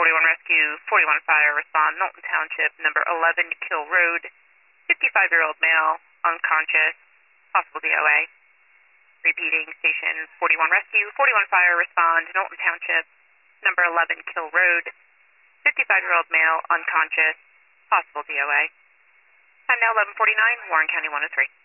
41 Rescue, 41 Fire, respond, Knowlton Township, number 11 Kill Road, 55-year-old male, unconscious, possible DOA. Repeating, station 41 Rescue, 41 Fire, respond, Knowlton Township, number 11 Kill Road, 55-year-old male, unconscious, possible DOA. Time now 11:49, Warren County 103.